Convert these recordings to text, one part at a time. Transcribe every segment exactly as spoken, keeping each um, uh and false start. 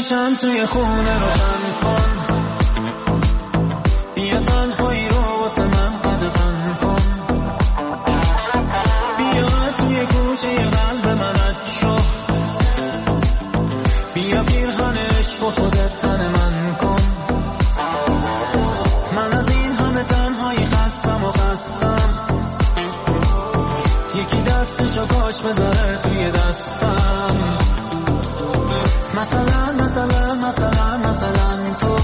میشم توی خونه روشن کن، بیا تنهایی رو واسه من قدغن کن، بیا از توی کوچه قلب من رد شو، بیا پیرهن عشق و خودت تن من کن. من از این همه تنهایی خستم و خستم، یکی دستشو کاش بذاره توی دستم. مثلا مثلا مثلا مثلا تو،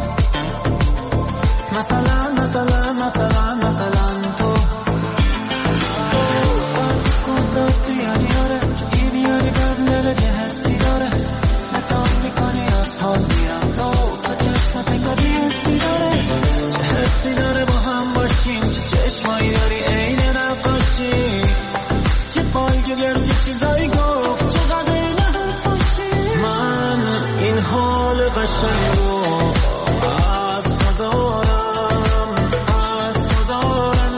مثلا مثلا مثلا مثلا تو کندت دیاری آره، این یاری بدنره که حسی داره، مثال میکنی از حال میرم تو، تا چشمت انگاری حسی داره، چه حسی داره با هم باشیم، چه چشمایی داری عین نقاشی، که پایگل یه روزی چیزایی گفت چقدر این حرف باشی. من این حال قشنگ رو از خدا دارم، از خدا دارم.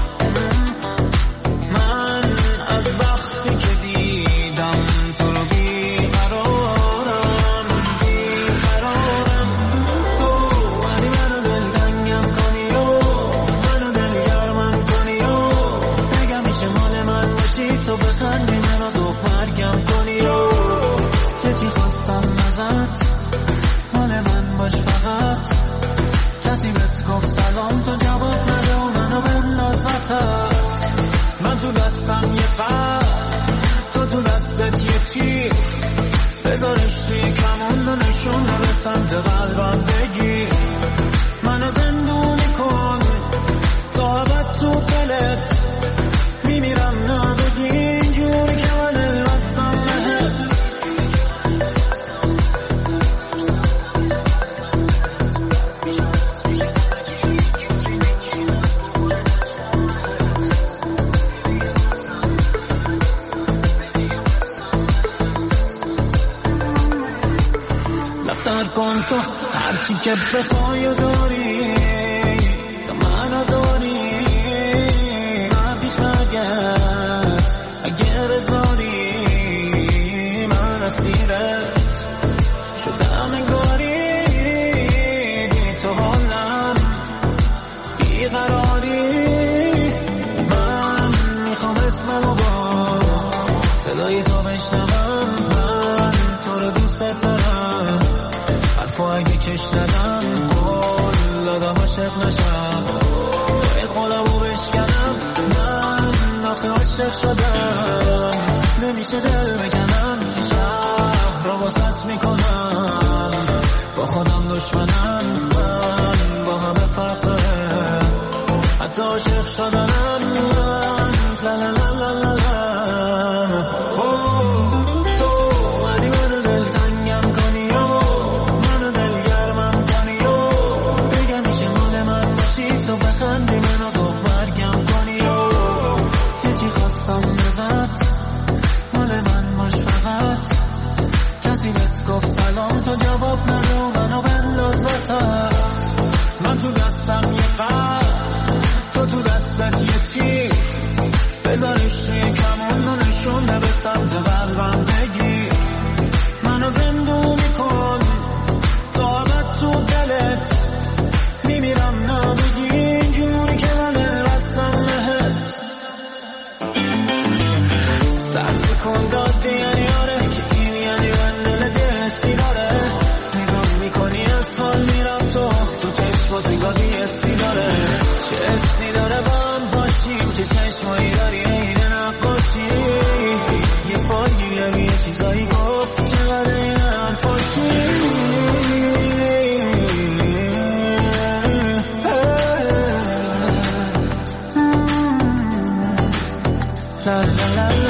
من از وقتی که دیدم تو رو بیقرارم، بیقرارم. تو ولی منو دلتنگم کنی و منو دلگرمم کنی و نگم میشه مال من باشی، تو بخندی منو تو مرگم کنی و یه چی خواستم ازت، مال من باش فقط. کسی بهت گفت سلام تو جواب نده و منو بنداز وسط. من تو دستم یه قلب، تو تو دستت یه تیر، بذارش توی کمون و نشون به سمت قلبم بگیر. منو زندونی کن تا ابد تو دلت، میمیرم نبگی اینجوری که من الوستم بهت. دفتر کن تو هرچی که بخوای و داری، تو منو داری، من پیش نگرد اگه بذاری، من اسیرت شدم انگاری، بی تو حالم بیقراری. من میخوام اسممو با صدای تو بشنوم، من تو رو دوست دارم، حرفو اگه کش ندم قول دادم عاشق نشم، باید قولمو بشکنم. من آخه عاشق شدم، نمیشه دل بکنم که شهر رو واسط میکنم، با خودم دشمنم، من با همه فرقه، حتی عاشق شدنم من لا لا لا لا لا لا. تو ولی منو دلتنگم کنی و منو دلگرمم کنی و بگم میشه مال من باشی، تو بخندی منو تو برگم کنی و یه چی خواستم ازت، مال من باش فقط. کسی بهت گفت سلام تو جواب نده و منو بنداز وسط. من تو دستم یه قلب، تو تو دستت یه تیر، بذارش توی کمون و نشونه به سمت قلبم بگیر. منو زندونی کن تا ابد تو دلت، میمیرم نبگی اینجوری که من الوستم بهت. سرد کن دادی یعنی آره، که این یعنی من دل دستی داره، نگاه میکنی از حال میرم تو، تو چشمات گاهی حسی داره، چه حسی داره با هم باشیم، چه چشمایی داری عین نقاشی، یه بار گیری یه چیزایی گفت چقدر این حرفاشی. لا لا لا لا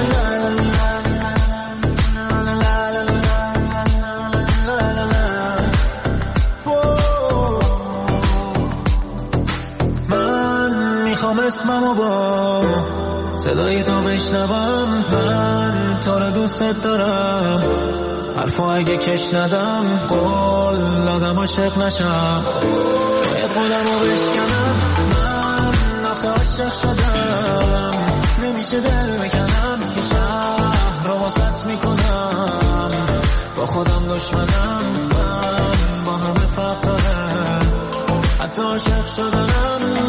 اسممو با صدای تو بشنوم، من تو رو دوست دارم، حرفو اگه کش ندم قول دادم عاشق نشم، باید قولمو بشکنم. من آخه عاشق شدم، نمیشه دل بکنم که شهر رو واسط میکنم، با خودم دشمنم، من با همه فرق داره، حتی عاشق شدنم.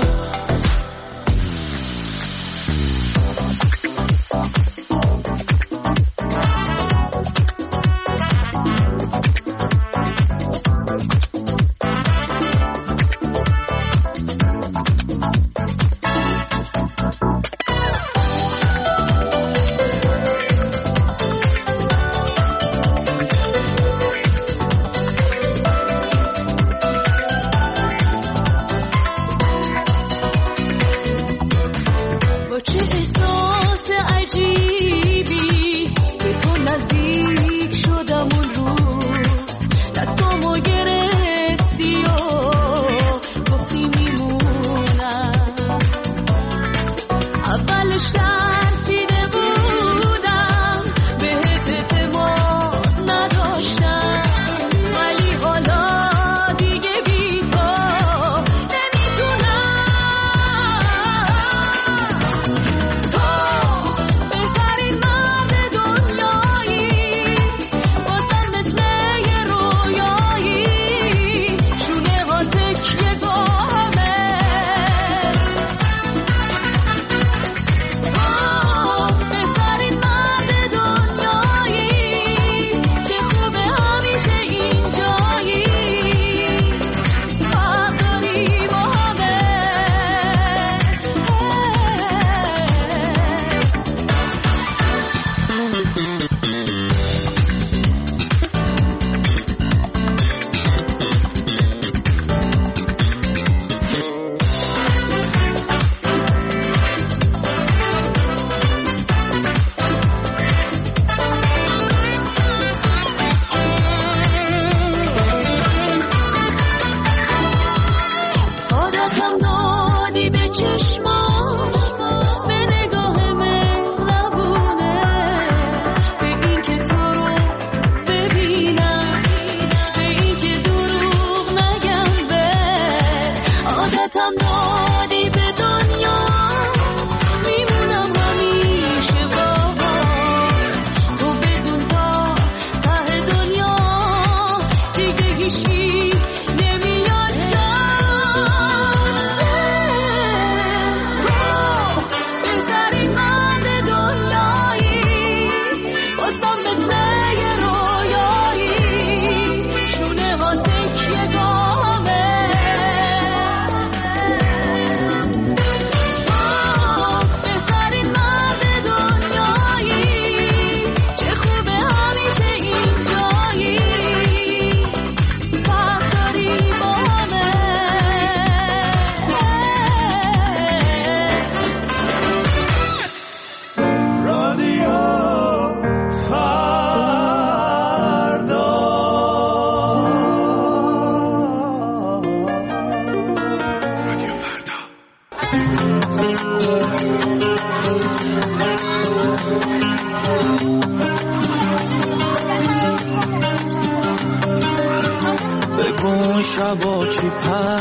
شبا چی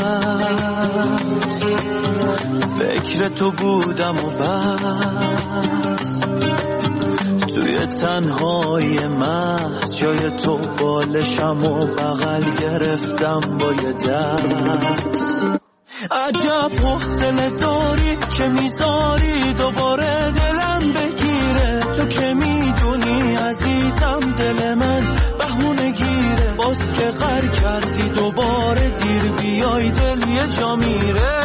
پس فکر تو بودم و بس، توی تنهای من جای تو بالشم و بغل گرفتم با یه دست. عجب حوصله داری که میذاری دوباره دلم بگیره، تو که میدونی عزیزم دل من بهونه گیره، باز که غر کردی دوباره دیر بیای دل یه جا میره.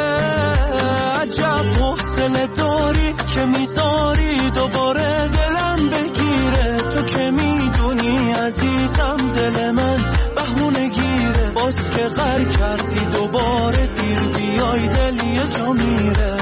عجب حوصله داری که میذاری دوباره دلم بگیره، تو که میدونی عزیزم دل من بهونه گیره، باز که غر کردی دوباره دیر بیای دل یه جا میره.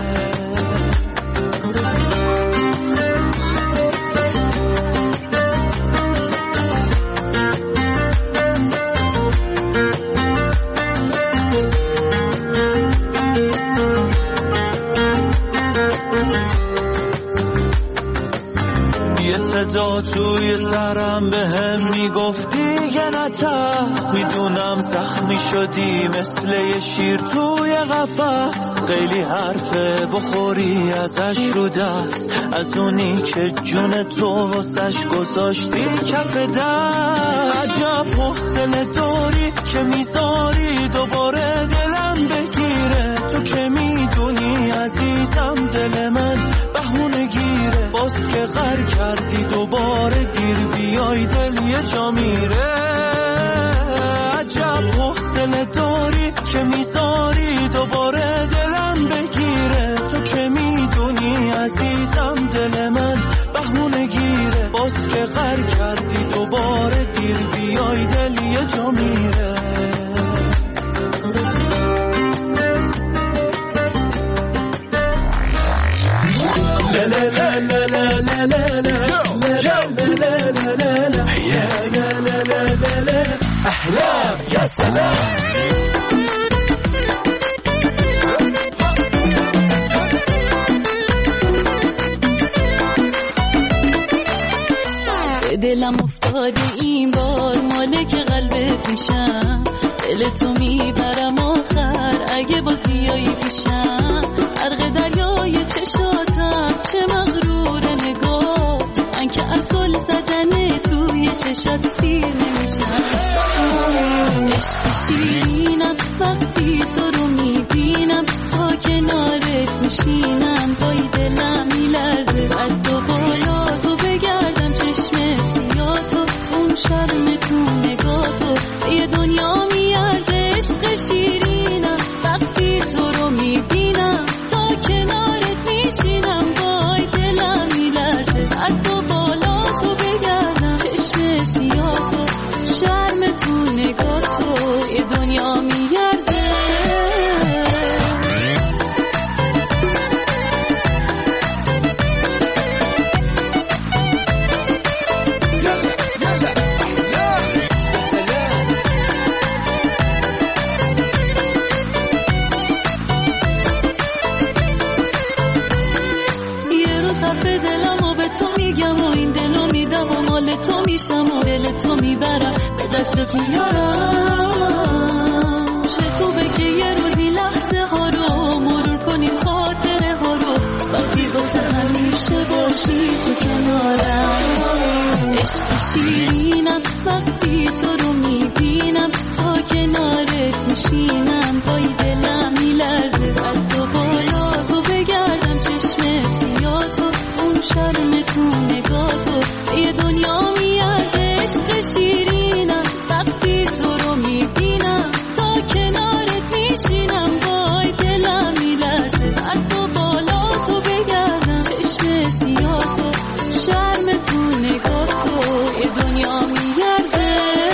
یه صدا توی سرم به هم میگفتی یه نترس، میدونم زخمی شدی مثل یه شیر توی قفس، خیلی حرفه بخوری ازش رو دست، از اونی که جون تو واسش گذاشتی کف دست. عجب حوصله داری که میذاری دوباره دلم بگیره، تو که میدونی عزیزم دل من بهونه گیره، باز که غر کردی دوباره گیر بیای دل یه جا میره. عجب حوصله داری که میذاری دوباره دلم بگیره، تو که میدونی عزیزم دل من بهونه گیره، باز که غر کردی دوباره گیر بیای دل یه جا میره. La la la la la la la la la la la la يا لا لا لا لا لا أحلام يا سلام. دلم افتاده این بار مالک قلبت میشم، دل تو میبرم آخر اگه باز بیایی پیشم، غرق دریای چشاتم چه مغرور نگاه، من که از گل زدن توی چشات سیر نمیشم. عشق شیرینم وقتی تو رو میبینم، تا کنارت میشینم وای دلم میلرزه، قد و بالا تو بگردم چشم سیاتو، اون شرم تو نگاتو یه دنیا میارزه. عشق شیرینم وقتی تو رو میبینم، تا کنارت میشینم وای دلم میلرزه، قد و بالا تو بگردم چشم سیاتو، شرم تو نگاتو یه دنیا میارزه. تو میشم و دل تو میبرم به دستت میارم، چه خوبه که یه روزی لحظه ها رو مرور کنیم، خاطره ها رو وقتی واسه همیشه باشی تو کنارم. عشق شیرینم وقتی تو رو میبینم، تا کنارت میشینم وای دلم میلرزه، قد و بالا تو بگردم چشم سیاتو، اون شرم تو نگاتو یه دنیا میارزه. عشق شیرینم وقتی تو رو میبینم، تا کنارت میشینم وای دلم میلرزه، قد و بالا تو بگردم چشم سیاتو، شرم تو نگاتو یه دنیا میارزه.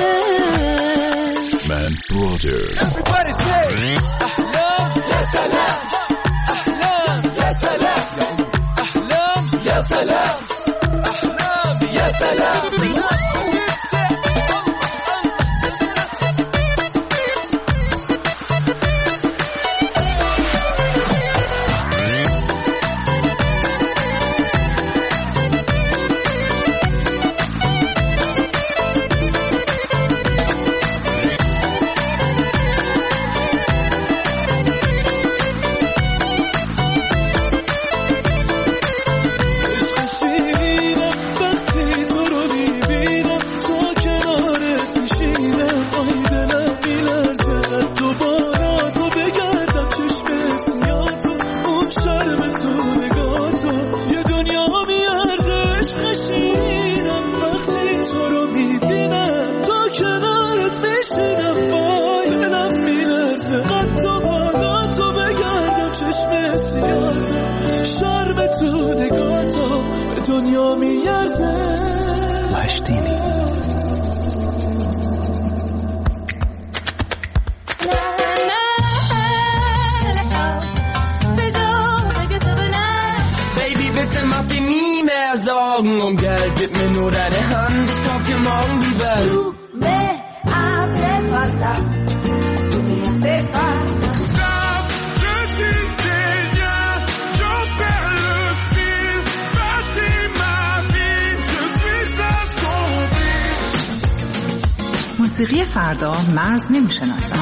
من برودر Everybody say أحلام يا سلام، أحلام يا سلام، أحلام يا سلام، أحلام يا سلام. دنیا میارزه. مشتینی Baby, bitte mach dir nie mehr Sorgen um Geld, gib mir nur deine Hand, ich kauf dir morgen die Welt. Du me hace falta, du me hace falta. موسیقی فردا مرز نمی‌شناسد.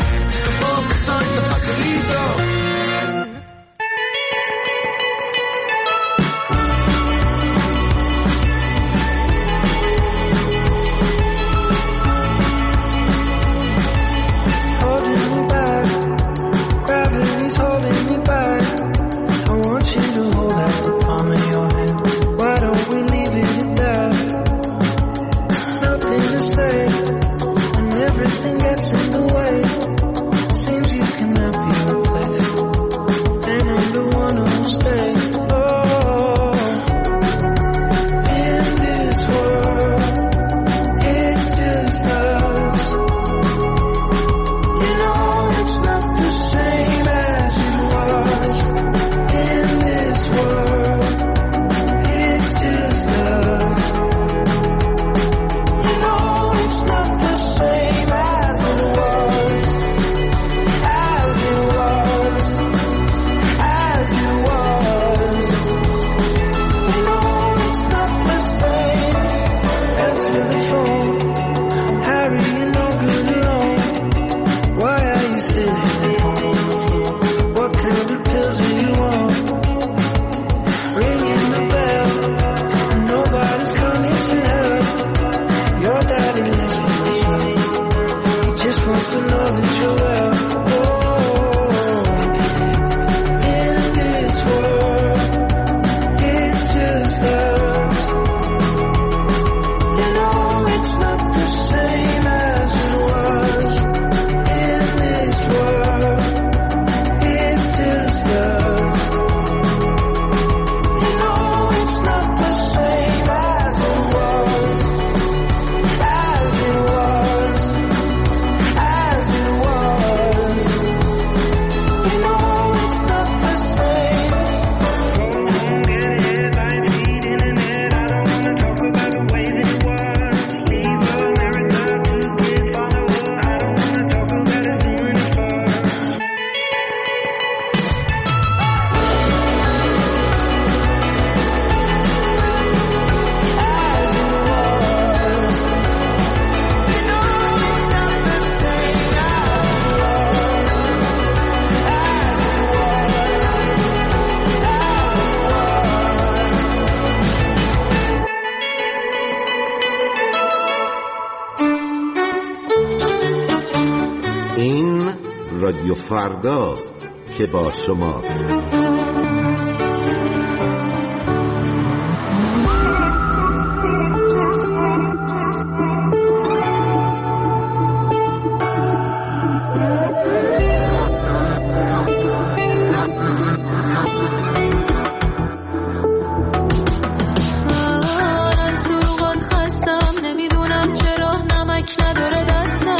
رادیو فرداست که با شماست.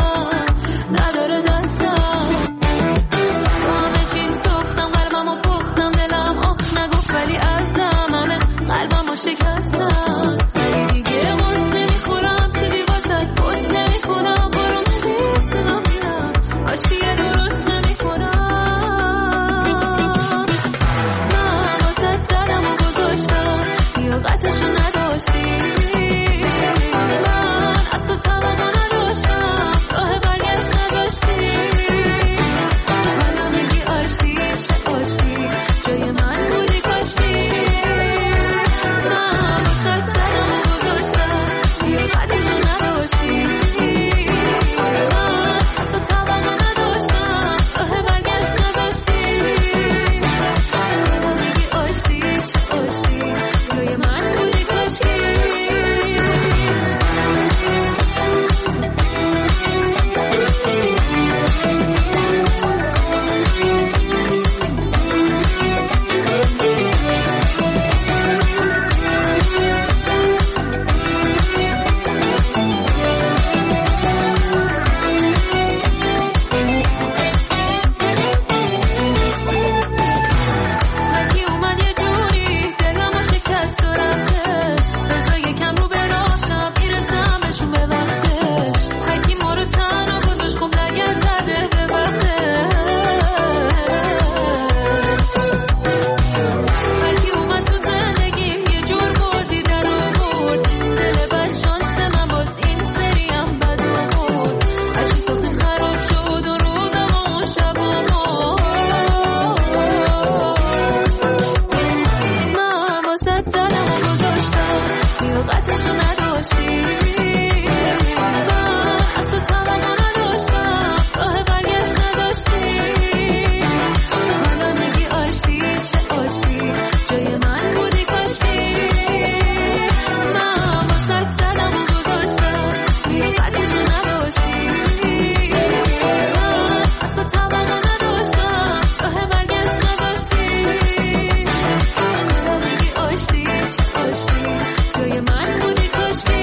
نداره دستم با همه چیز ساختم قلبم و پختم داشتی و قطعشو نداشتی. من از تو توقع نداشتم، راه برگشت نداشتی. حالا میگی آشتی، چه آشتی، جای من بودی کاشتی. من با سک زدم و گذاشتم، میگی قطعشو نداشتی. من از تو توقع نداشتم، راه برگشت نداشتی. حالا میگی آشتی، چه آشتی، جای من بودی کاشتی.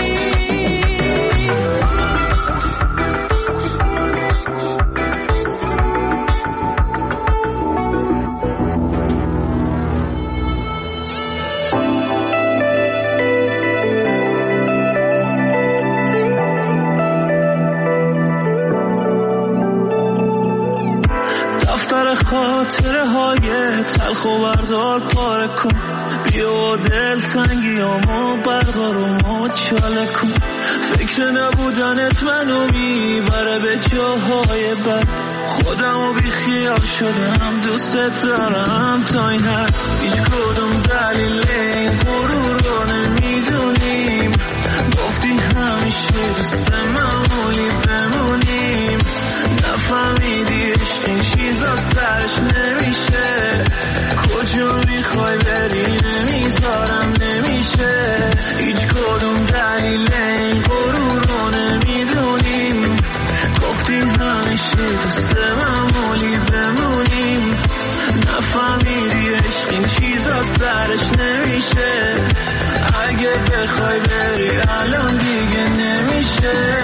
دفتر خاطره های تلخ و بردار پاره کن، بیا دل تنگیامو بردار و مچاله کن. فکر نبودنت منو میبره به جاهای بد، خودمو بی خیال شدم، دوست دارم تا این حد. هیچ کدوم دلیل این غرور رو نمیدونیم، گفتی همیشه دوست معمولی بمونیم. نفهمیدی عشق این چیزا سرش نمیشه، کجا میخوای بری نمیذارم نمیشه. هیچ کدوم دلیل این غرور رو نمیدونیم، گفتی همیشه دوست معمولی بمونیم. نفهمیدی عشق این چیزا سرش نمیشه، اگه بخوای بری الان دیگه نمیشه.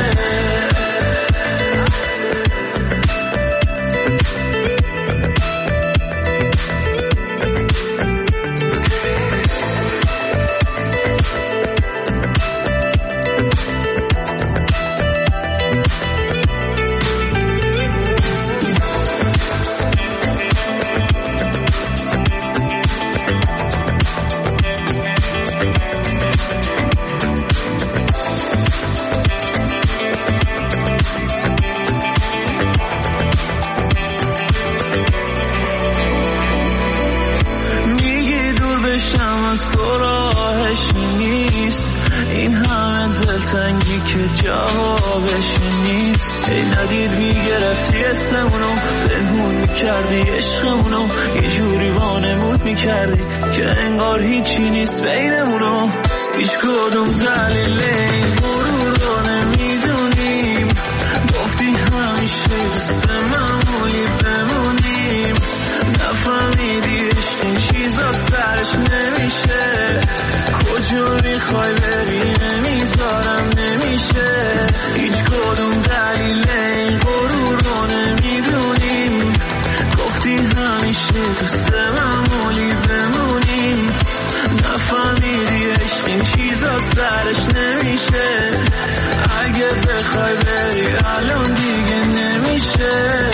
که جوابش نیست. ای ندید میگرفتی اسمونو، پنهون میکردی عشقمونو، یه جوری وانمود میکردی که انگار هیچی نیست بینمونو. هیچ کدوم دلیل این غرور رو نمیدونیم، گفتی همیشه دوست معمولی بمونیم. نفهمیدی عشق این چیزا سرش نمیشه، کجا میخوای بری نمیذارم نمیشه. هیچ کدوم دلیل این غرور رو نمیدونیم، گفتی همیشه دوست معمولی بمونیم. نفهمیدی عشق این چیزا سرش نمیشه، اگه بخوای بری الان دیگه نمیشه.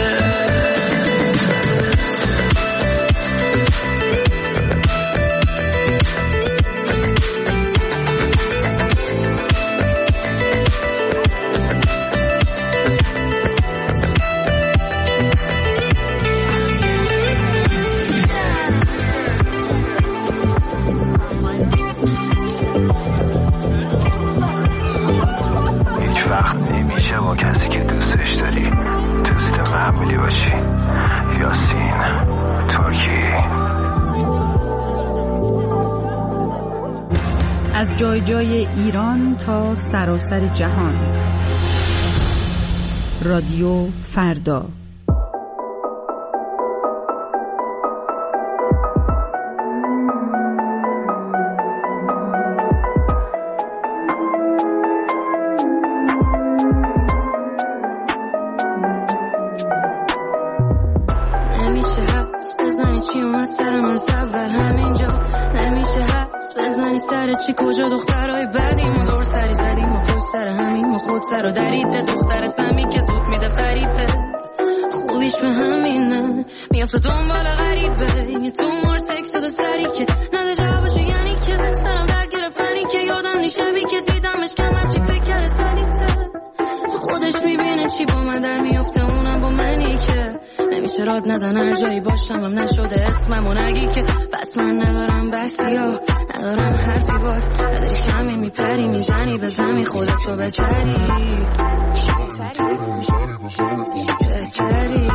از جای جای ایران تا سراسر جهان. رادیو فردا. نمیشه حدس بزنی چی اومد سرم از اول همینجا، نمیشه حدس بزنی سر چی کجا دخترهای بعدی ما دور سری زدیم و پشت سر همین ما خود سر و دریده دختر سمی که زود میده فریبت خوبیش به همینه میافته دنبال غریبه یه تو مار تکست دو سری که نده جوابشو یعنی که سرم در گرفتنی که یادم نیشبی که دیدمش کمر چی فکر کرده سلیته تو خودش میبینه چی با من در میافته اونم با منی که نمیشه راد ندن هر جایی باشم هم نشده اسممو نگی که بس من ندارم بحثی ها ندارم حرفی باز نداری شمی میپری میزنی به زمین خودتو بچری بهتری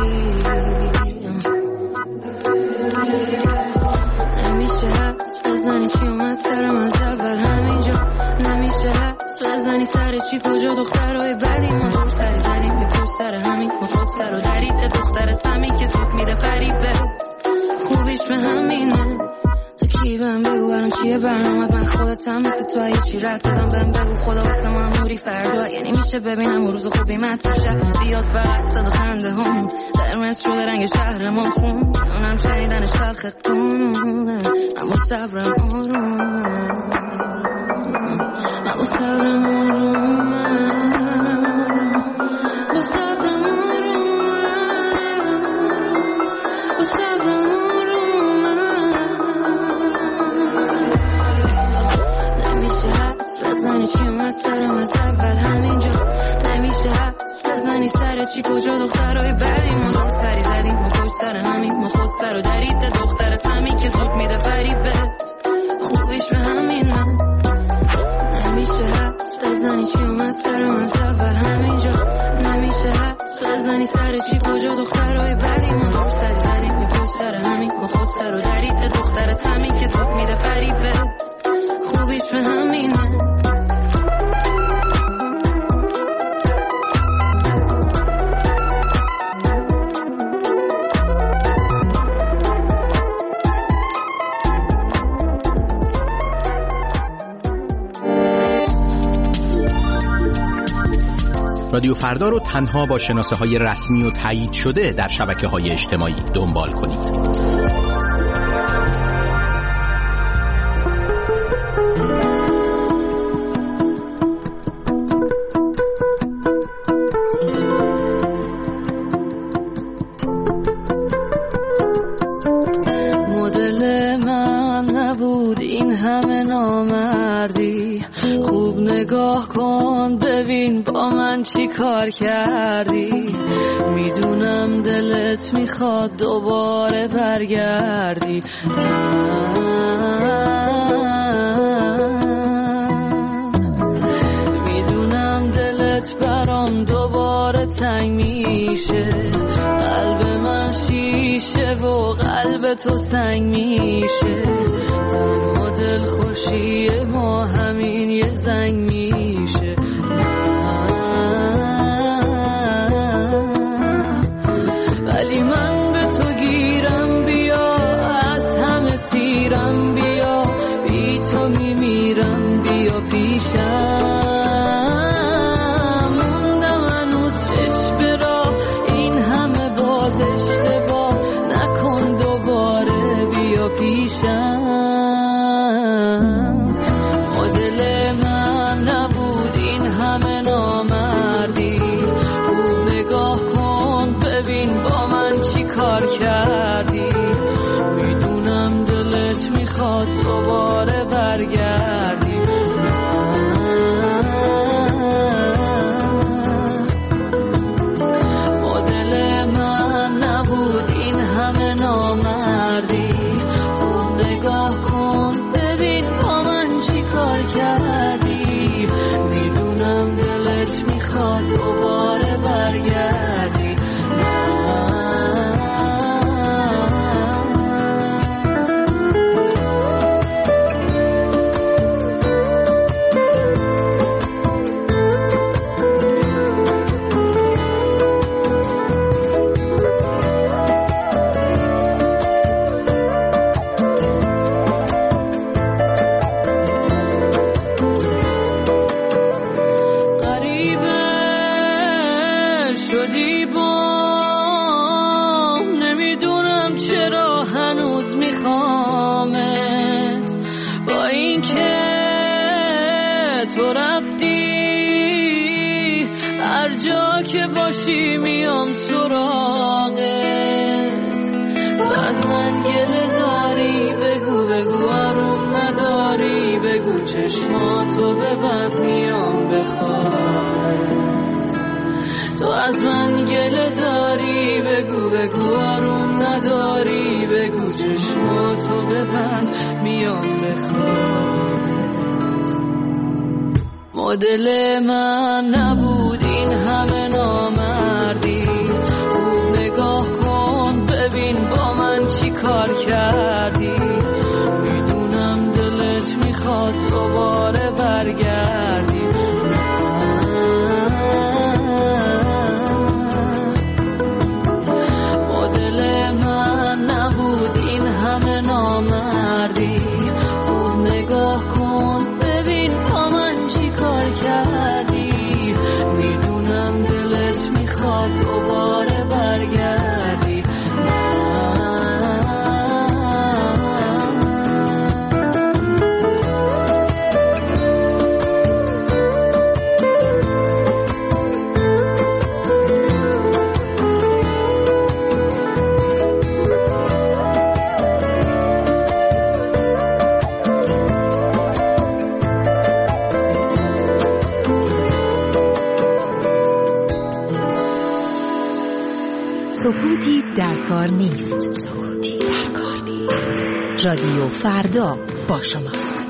نمیشه حس بزنی چی اومد سرم از اول همینجا نمیشه حس بزنی سر چی کجا دخترهای بدی ما دور سری زدیم یه پشت سر همین ما خود سر و درید دختر سمی که سوت میده فریبه خوبیش به همینه تو کی بهم بگو الان چیه برنامه من خودتم مثل تو اگه چی رد دادم بهم بگو خدا واسه ما اموری فردا یعنی میشه ببینم روز خوبی مد توشه بیاد فقط صدا خنده هم قرمز شده رنگ شهر ما خون اونم شنیدنش تلخ قانونه من با صبرم آرومه من با صبرم آرومه با صبرم آرومه با صبرم بزنی چی اومد سرم از اول همینجا نمیشه حس بزنی سر چی کجا دخترهای بدی ما دور سری زدیم ما پشت سر همین ما خود سر و درید دختر سمی که زود میده فریبه خوبیش به همینه نمیشه حس بزنی چی اومد سرم از اول همینجا نمیشه حس بزنی سر چی کجا دخترهای بدی ما دور سری زدیم ما پشت سر همین ما خود سر و درید دختر سمی که زود میده فریبه خوبیش به همینه رادیو فردا رو تنها با شناسه های رسمی و تایید شده در شبکه های اجتماعی دنبال کنید. مدل من نبود این همه نامردی خوب نگاه کن ببین با من چی کار کردی میدونم دلت میخواد دوباره برگردی میدونم دلت برام دوباره تنگ میشه قلب من شیشه و قلب تو سنگ میشه تنها دل خوشی ما همین یه زنگ میشه ولی من به تو گیرم بیا از همه سیرم بیا بی تو میمیرم بیا پیشم موندم هنوز چشم را این همه باز اشتباه نکن دوباره بیا پیشم مدل من نبود این همه نامردی خوب نگاه کن ببین با من چی کار کردی میدونم دلت میخواد دوباره برگردی مدل من نبود این همه نامردی خوب نگاه کن ببین با من چی کار کردی میدونم دلت میخواد دوباره برگردی باشی میام سراغت تو از من گله داری بگو بگو آروم نداری بگو چشماتو ببند میام بخوابت تو از من گله داری بگو بگو آروم نداری بگو چشماتو ببند میام بخوابت مدل من نبود این همه نامردی. خوب نگاه کن ببین با من چی کار کردی. میدونم دلت میخواد دوباره برگردی. مدل من نبود این همه نامردی. خوب نگاه کن ببین با من چی کار کردی. میدونم دلت میخواد دوباره برگردی. سکوتی در کار نیست. سکوتی در کار نیست. رادیو فردا با شماست.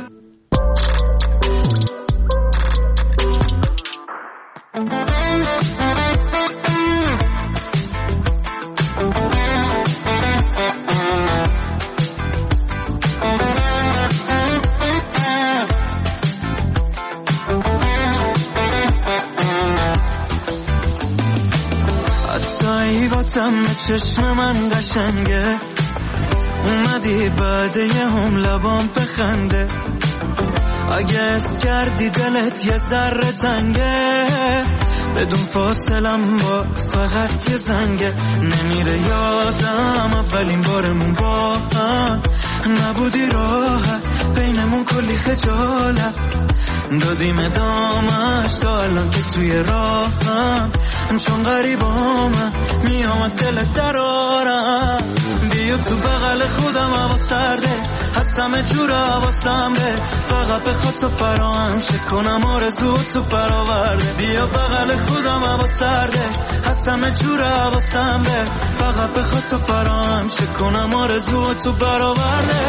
تم چشم من قشنگه. اومدی بعد یه هم لبام بخنده. اگه اس کردی دلت یه ذره تنگه. بدون فاصلم با فقط یه زنگه. نمیره یادم اولین بارمون با هم نبودی راحت. بینمون کلی خجالت دادیم ادامش تا الان که توی راهم. چون غریبامم میامد دلت درارم. بیا تو بغل خودم هوا سرده. هستم جور حواسم به فقط بخواد تو فراهم شه کنم آرزو تو برآورده. بیا بغل خودم هوا سرده. هستم جور حواسم به فقط بخواد تو فراهم شه کنم آرزو تو برآورده.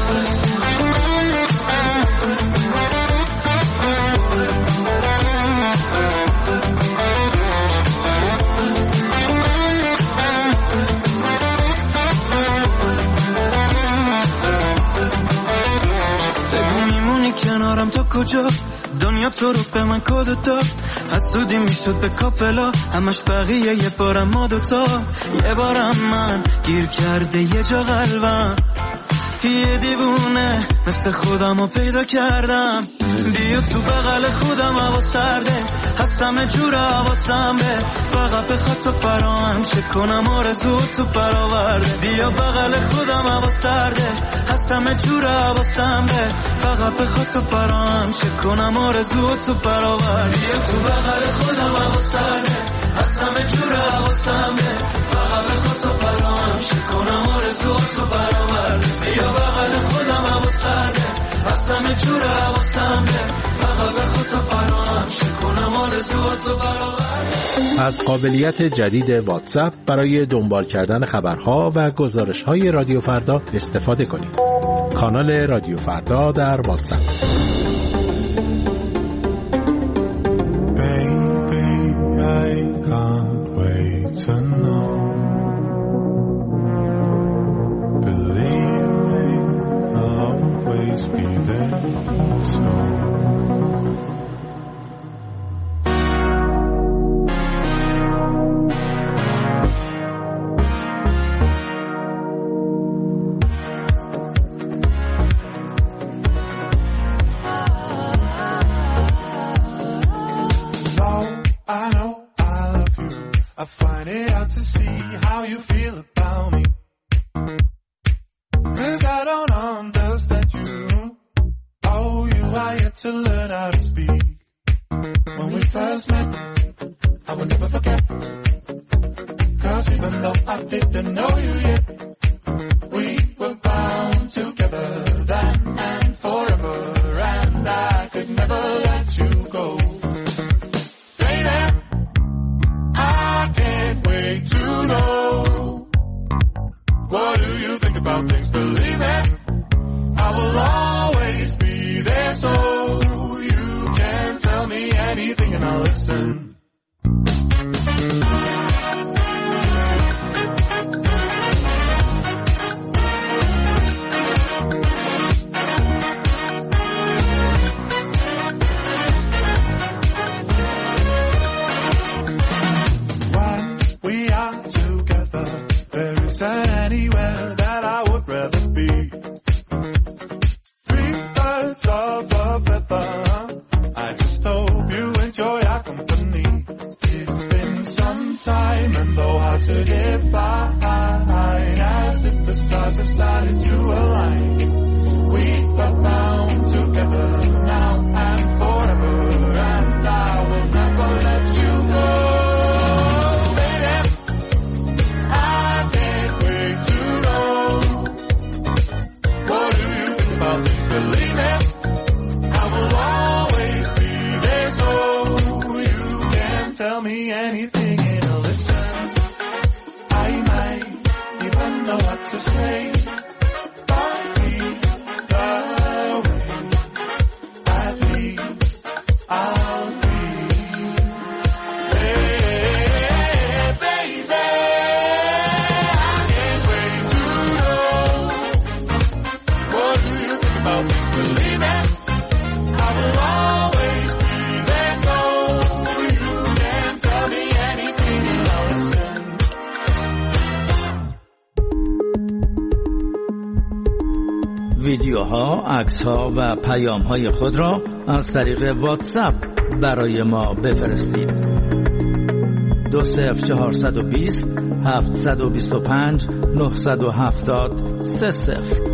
کنارم تا کجا دنیا تو رو به من کد داد. حسودی میشد به کاپلا همش بقیه یه بارم ما دوتا. یه بارم من گیر کرده یه جا قلبم. یه دیوونه مثل خودم رو پیدا کردم. بیا تو بغل خودم هوا سرده. هستم جور حواسم به فقط بخواد تو فراهم شه کنم آرزو تو برآورده. بیا بغل خودم هوا سرده. هستم جور حواسم به فقط بخواد تو فراهم شه کنم آرزو تو برآورده. بیا تو بغل خودم هوا سرده. هستم جور حواسم به فقط بخواد تو فراهم شه کنم آرزو تو برآورده. بیا بغل خودم هوا سرده. هستم جور حواسم به فقط بخواد تو فراهم شه کنم آرزو تو برآورده. از قابلیت جدید واتساپ برای دنبال کردن خبرها و گزارش‌های رادیو فردا استفاده کنید. کانال رادیو فردا در واتساپ. Baby, I can't wait to know. Believe me, I'll always be there. So tell me now listen. Anywhere that I would rather be. Three birds of a feather. I just hope you enjoy our company. It's been some time and though hard to define, as if the stars have started to align, we are bound together now and forever, and I will never let you go. Believe me, I will always be there, so you can tell me anything and I'll listen. I might even know what to say, but either way, at least I'll be there, baby. I can't wait to know, what do you think about me? Believe me, I will always be there, so you can tell me anything and I'll listen. ویدیوها، عکس‌ها و پیام‌های خود را از طریق واتساپ برای ما بفرستید. دو صفر چهارصد و بیست هفتصد و بیست و پنج نهصد و هفتاد سه صفر.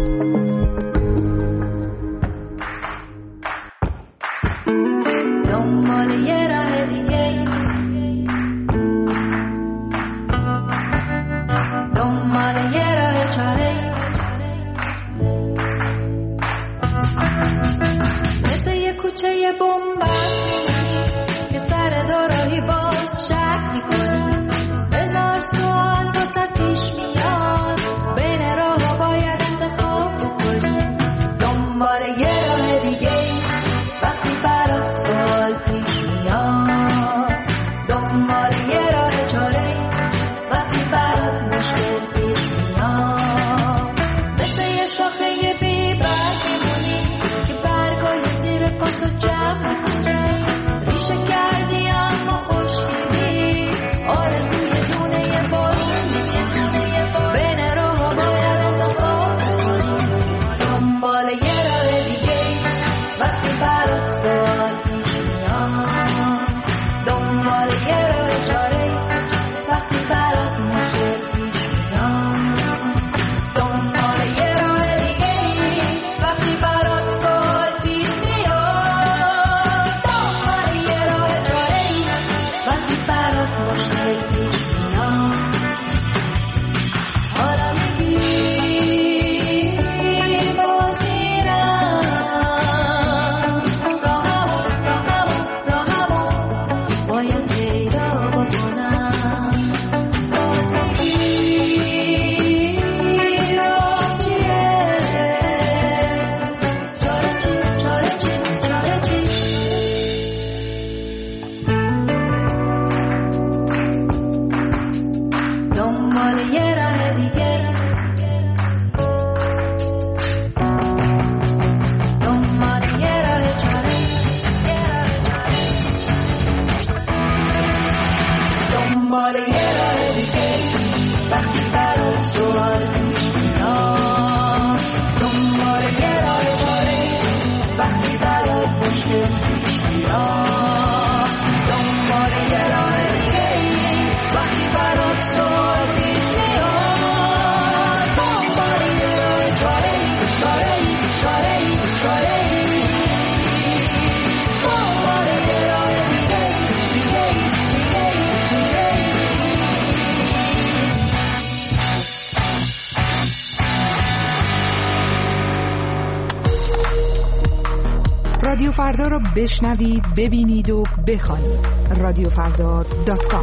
رادیو فردا را بشنوید، ببینید و بخوانید. رادیو فردا دات کام.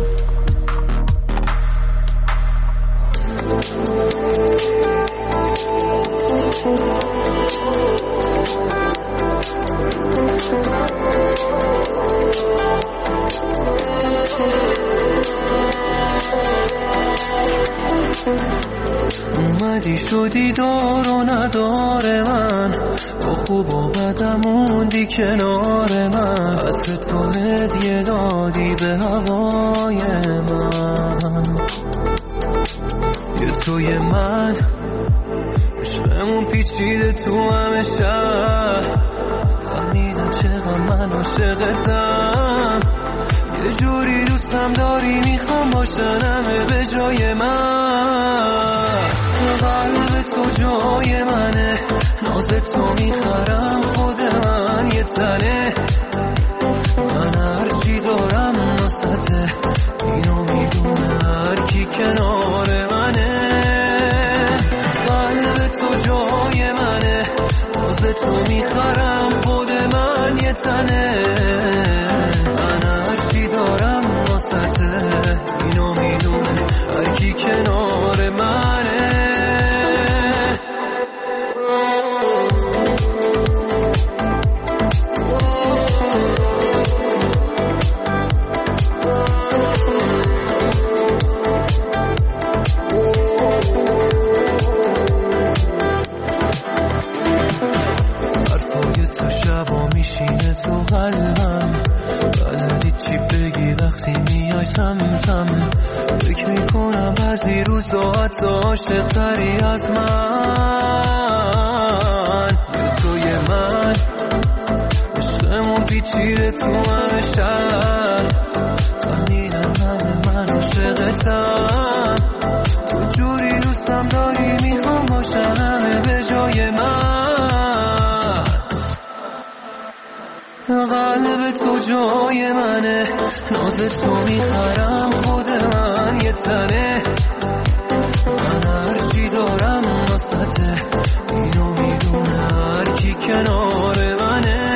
دیدار و نداره من، با خوب و بدم موندی کنار من، عطر تو هدیه دادی به هوای من. یه توی من عشقمون پیچیده تو همه شهر، فهمیدم چقدر من عاشقتم، یه جوری دوستم داری میخوام باشن همه به جای من. قلب تو جای منه، ناز تو میخرم خود من یه تنه، من هرچی دارم ناسته اینو میدونه هر کی کنار منه. قلب تو جای منه، ناز تو میخرم خود من یه تنه، من هرچی دارم ناسته اینو میدونه هر کی کنار منه. فکر میکنم بعضی روزا حتی عاشق تری از من. یه توی من عشقمون پیچیده تو همه شهر، فهمیدم همه من عاشقتم، تو جوری دوستم داری میخوام باشن همه به جای من. قلب تو جای منه، ناز تو میخرم خود من یه تنه، من هرچی دارم ناسته اینو میدونه هر کی کنار منه.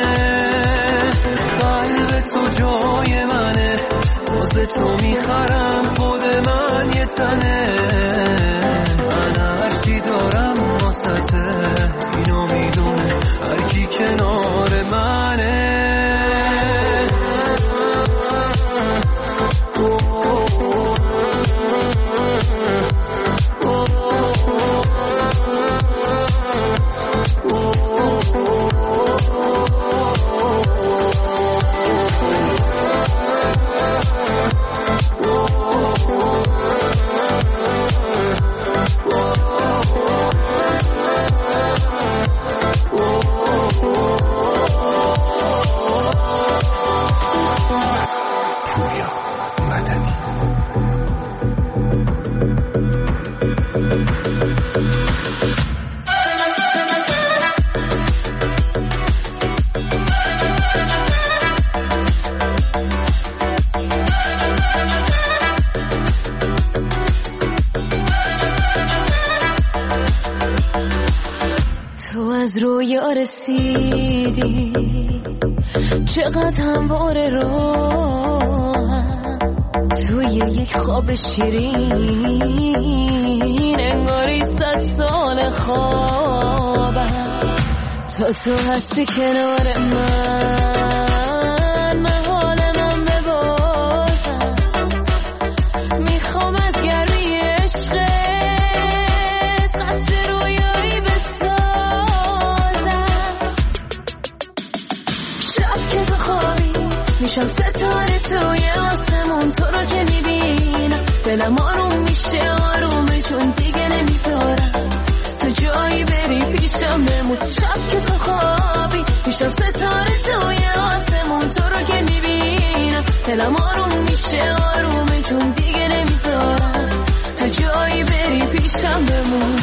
قلب تو جای منه، ناز تو میخرم خود من یه تنه، من هرچی دارم ناسته اینو میدونه هر کی کنار منه. رویا رسیدی چقدر همواره راهم، توی یک خواب شیرین انگاری صد سال خوابم، تا تو هستی کنار من، من حال من ببازم، میخوام از گرمی عشقت قصر رویایی بسازم. میشم ستاره توی آسمون، تو رو که میبینم دلم آروم میشه آرومه، چون دیگه نمیذارم تو جایی بری پیشم بمون. شب که تو خوابی میشم ستاره توی آسمون، تو رو که میبینم دلم آروم میشه آرومه، چون دیگه نمیذارم تو جایی بری پیشم بمون.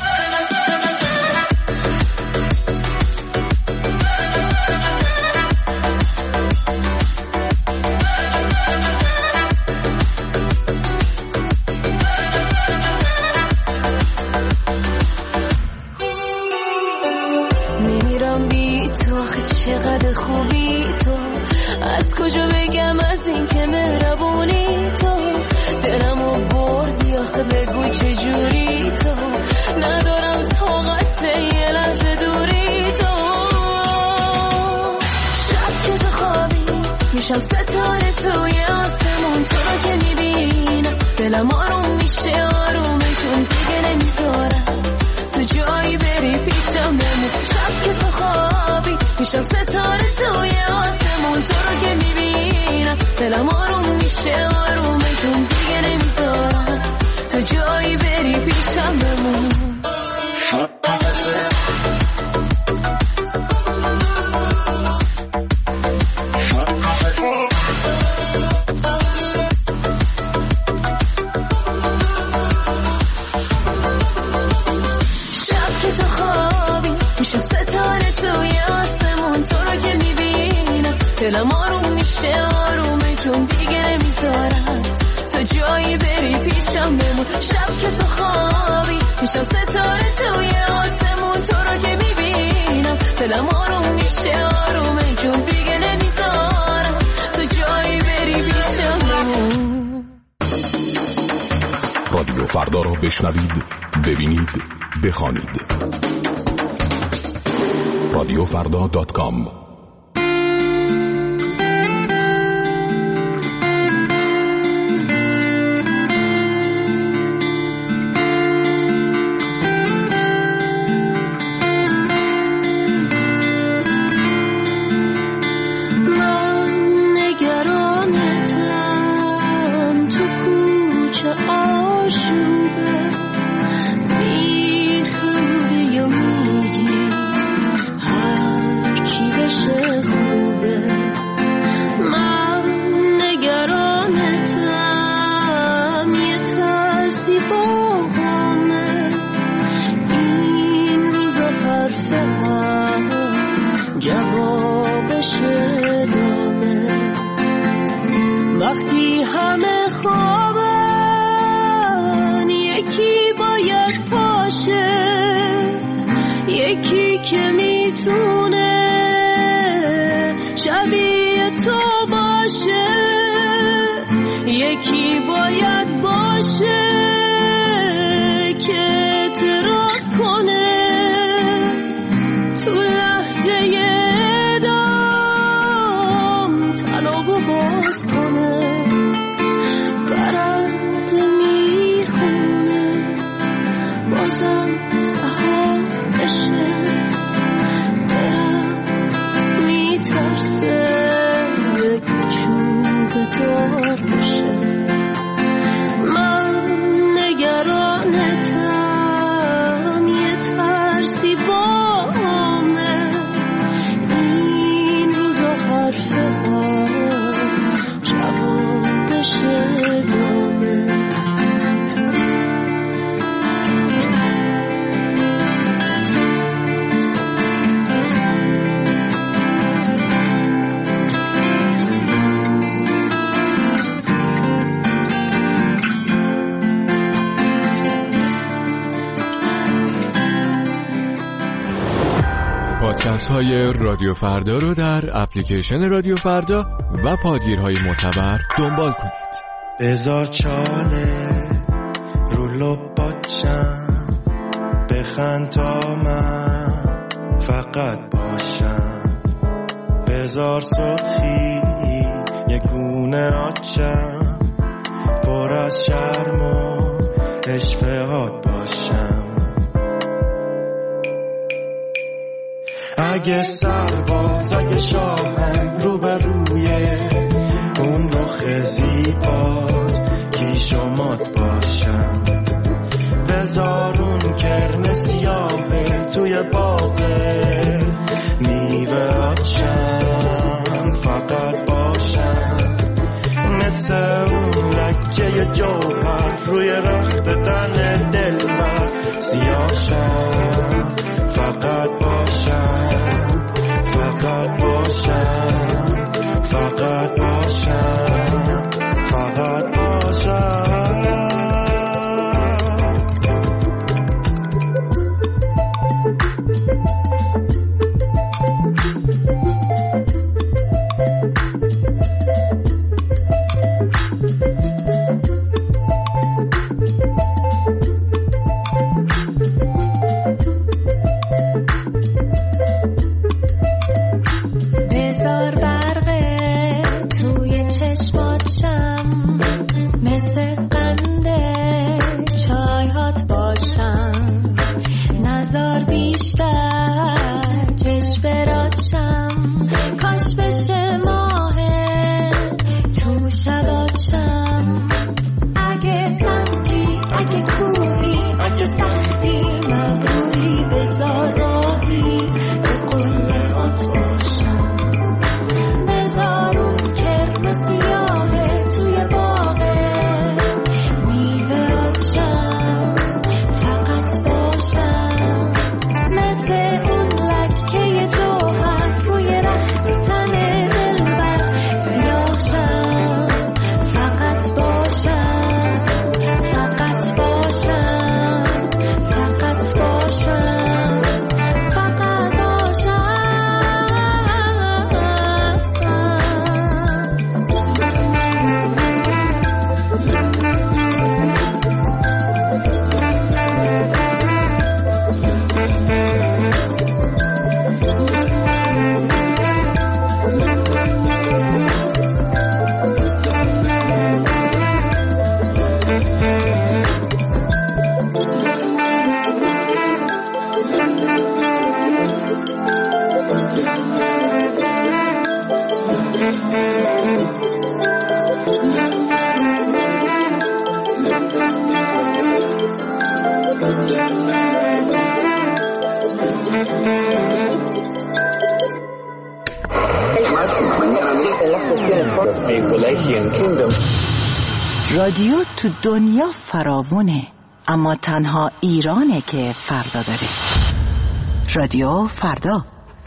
چقدر خوبی تو، از کجا بگم از این که مهربونی تو، دلمو بردی آخه بگو چجوری تو، ندارم طاقت یه لحظه دوری تو. شب که تو خوابی میشم ستاره توی آسمون، تو رو که میبینم دلم آروم میشه آرومه، چون دیگه نمیذارم تو جایی بری پیشم بمون. شب که تو خوابی میشم ستاره توی آسمون، تو رو که میبینم دلم آروم میشه آرومه، چون دیگه نمیذارم تو جایی بری پیشم بمون. میشم ستاره توی آسمون، تو رو که میبینم دلم آروم میشه آرومه، چون دیگه نمیذارم تو جایی بری پیشم بمون. شب که تو خوابی میشم ستاره توی آسمون، تو رو که میبینم دلم آروم میشه آرومه، چون دیگه نمیذارم تو جایی بری پیشم بمون. رادیو فردا رو بشنوید، ببینید، بخوانید. رادیو فردا دات کام. وقتی همه خوابن یکی باید باشه، یکی که میتونه شبیه تو باشه، یکی باید باشه که اعتراض کنه تو لحظه دام تنابو باز کنه، برنده میخونه بازم بهار بشه، دلم میترسه یک چوب دار بشه. من نگرانتم یه ترسی بامه، این روزا حرف ها جوابش دامه. پادکست های رادیو فردا رو در اپلیکیشن رادیو فردا و پادگیرهای معتبر دنبال کنید. بذار چاله رو لباتشم بخند تا من فقط باشم، بذار سرخی یه گونه آتشم پر از شرم و اشفهات باشم. اگه سرباز اگه شاهم رو بر روی اون رخ زیبات کیشومات باشم، بذارون کرم سیاهه توی باغه میوه آتشم فقط باشم، مثل اون لکه جوهر روی رخت تن دلبر سیاهشم فقط باشم، فقط باشم، فقط باشم، فقط باشم. رادیو تو دنیا فراوونه، اما تنها ایرانه که فردا داره. رادیو فردا.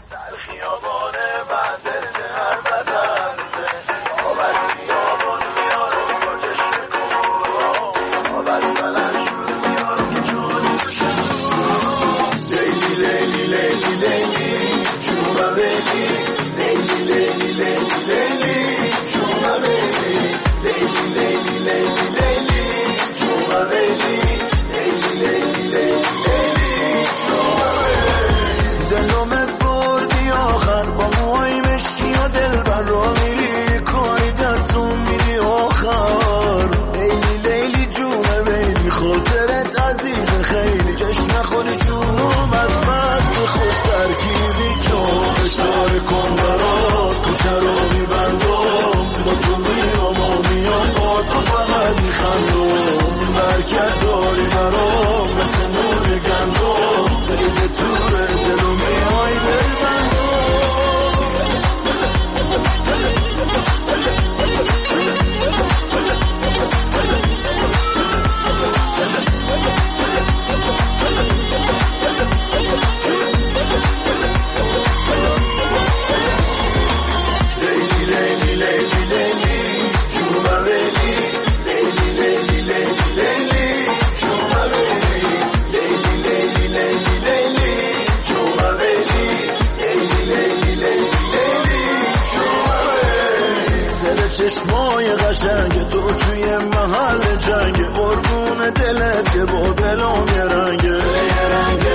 چشمای قشنگ تو توی محل جنگ، قربون دلت که با دلم یه رنگه